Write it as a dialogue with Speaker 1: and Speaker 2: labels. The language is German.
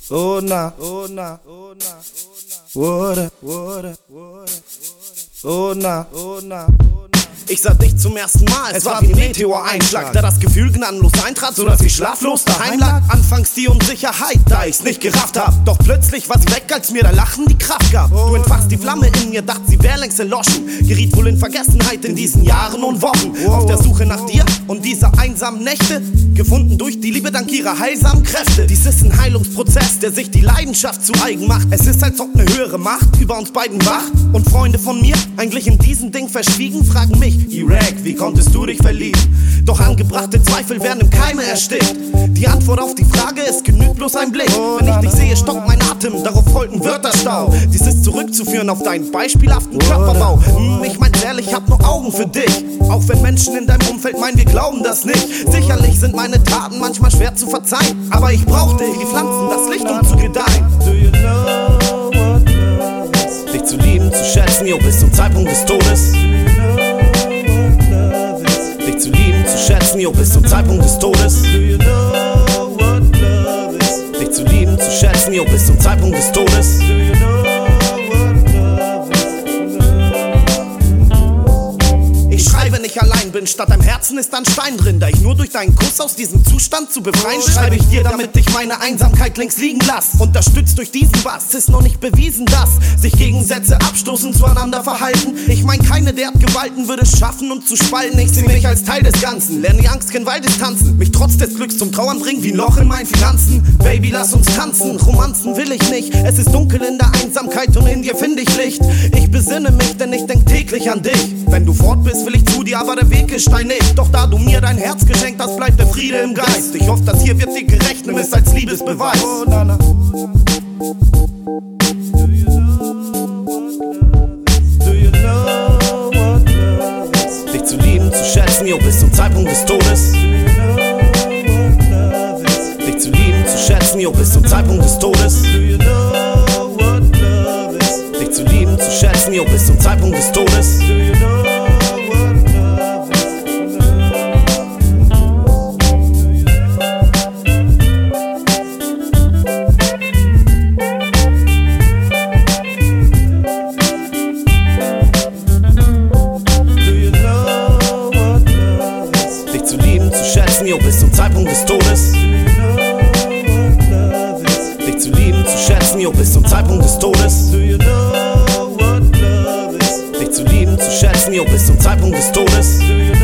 Speaker 1: Oh na, oh na, oh na, water, water, water. Oh na, oh na, oh na.
Speaker 2: Ich sah dich zum ersten Mal, es war wie ein Meteoreinschlag, da das Gefühl gnadenlos eintrat, sodass ich schlaflos daheim lag. Anfangs die Unsicherheit, da ich's nicht gerafft hab, doch plötzlich war sie weg, als mir der Lachen die Kraft gab. Du entfachst die Flamme in mir, dacht sie wär längst erloschen, geriet wohl in Vergessenheit in diesen Jahren und Wochen. Auf der Suche nach dir und dieser einsamen Nächte, gefunden durch die Liebe dank ihrer heilsamen Kräfte. Dies ist ein Heilungsprozess, der sich die Leidenschaft zu eigen macht. Es ist, als ob eine höhere Macht über uns beiden wacht. Und Freunde von mir, eigentlich in diesem Ding verschwiegen, fragen mich: Iraq, wie konntest du dich verlieben? Doch angebrachte Zweifel werden im Keime erstickt. Die Antwort auf die Frage ist, genügt bloß ein Blick. Wenn ich dich sehe, stockt mein Atem, darauf folgt ein Wörterstau. Dies ist zurückzuführen auf deinen beispielhaften Körperbau. Ich mein's ehrlich, hab nur Augen für dich. Auch wenn Menschen in deinem Umfeld meinen, wir glauben das nicht. Sicherlich sind meine Taten manchmal schwer zu verzeihen, aber ich brauch dich, wie Pflanzen das Licht, um zu gedeihen.
Speaker 1: Do you know what love is?
Speaker 2: Dich zu lieben, zu schätzen, jo, bis zum Zeitpunkt des Todes. Dich zu lieben, zu schätzen, jo, bis zum Zeitpunkt des Todes.
Speaker 1: Do you know what love is?
Speaker 2: Dich zu lieben, zu schätzen, jo, bis zum Zeitpunkt des Todes.
Speaker 1: Do you know what love is?
Speaker 2: Ich schreibe nicht allein bin, statt deinem Herzen ist ein Stein drin. Da ich nur durch deinen Kuss aus diesem Zustand zu befreien, schreibe ich dir, damit ich meine Einsamkeit links liegen lass. Unterstützt durch diesen Bass ist noch nicht bewiesen, dass sich Gegensätze abstoßen, zueinander verhalten. Ich mein, keine der Gewalten würde es schaffen, uns zu spalten. Ich seh mich als Teil des Ganzen, lerne die Angst kennen, Walddistanzen. Mich trotz des Glücks zum Trauern bringen, wie ein Loch in meinen Finanzen. Baby, lass uns tanzen, Romanzen will ich nicht. Es ist dunkel in der Einsamkeit und in dir finde ich Licht. Ich besinne mich, denn ich denk täglich an dich. Wenn du fort bist, will ich zu dir, aber der Weg ist steinig. Doch da du mir dein Herz geschenkt hast, bleibt der Friede im Geist. Ich hoffe, das hier wird dir gerecht, nimm es als Liebesbeweis.
Speaker 1: Oh na na. Do you know what love is?
Speaker 2: Dich zu lieben, zu schätzen, jo, bis zum Zeitpunkt des Todes.
Speaker 1: Do you know what love is?
Speaker 2: Dich zu lieben, zu schätzen, jo, bis zum Zeitpunkt des Todes.
Speaker 1: Do you know what love is?
Speaker 2: Dich zu lieben, zu schätzen, jo, bis zum Zeitpunkt des Todes.
Speaker 1: Do you know what love is?
Speaker 2: Dich zu lieben, zu schätzen, jo, bis zum Zeitpunkt des Todes. Dich zu lieben, zu schätzen, jo, bis zum Zeitpunkt des Todes.
Speaker 1: Do you know what love is?
Speaker 2: Dich zu lieben, zu schätzen, jo, bis zum Zeitpunkt des Todes.
Speaker 1: Do you